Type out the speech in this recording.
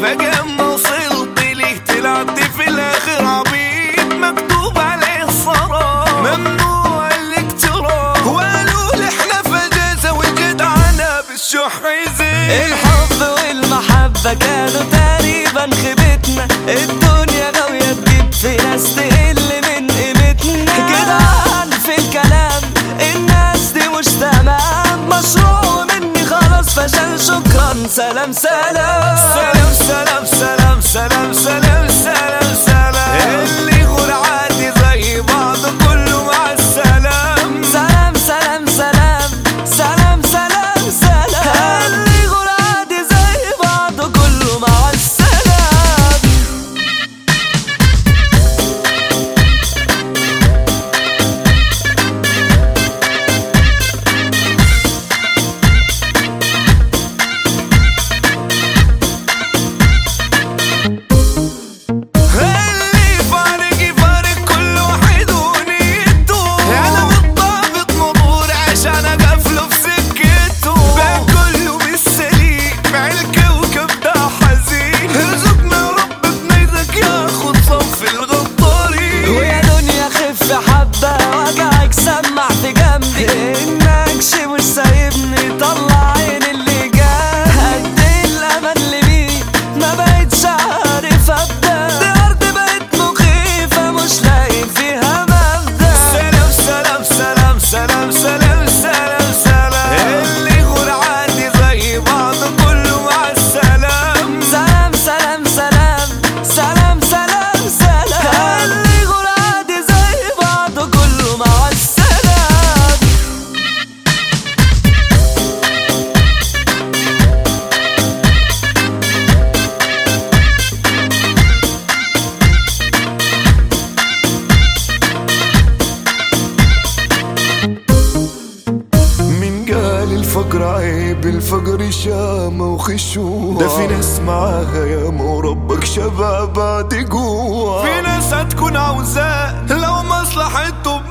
فجأة اما وصلت ليه طلعت في الاخر عبيط مكتوب عليه الصرام ممنوع الاقتراب، وقالوا لي احنا في اجازة والجدعنة بالشح يزيد. الحب والمحبة كانوا تقريبا خيبتنا، الدنيا غاوية تجيب في ناس تقل من قيمتنا. جدعان في الكلام الناس دي مش تمام، مشروع مني خلاص فشل شكرا سلام سلام. سلام سلام سلام سلام سلام سلام سلام، اللي يغور عادي زي بعض كله مع السلام. سلام سلام سلام سلام سلام سلام، اللي يغور عادي زي بعض كله مع السلام. حبة وجعك سمع في جنبي، النكش مش سايبني طلع عين اللي جاب. قد الأمل اللي بيه ما بقتش عارف أبدأ، دي أرض بقت مخيفة مش لاقي فيها مبدأ. سلام سلام سلام سلام سلام سلام سلام، اللي يغور عادي زي بعض كله مع السلام. سلام سلام سلام سلام سلام سلام، اللي يغور عادي زي بعض كله مع السلام. مين قال الفقر عيب؟ الفقر شامة وخشوع، ده في ناس معاها ياما وربك شباب بعد جوع. في ناس هتكون عاوزاه لو مصلحته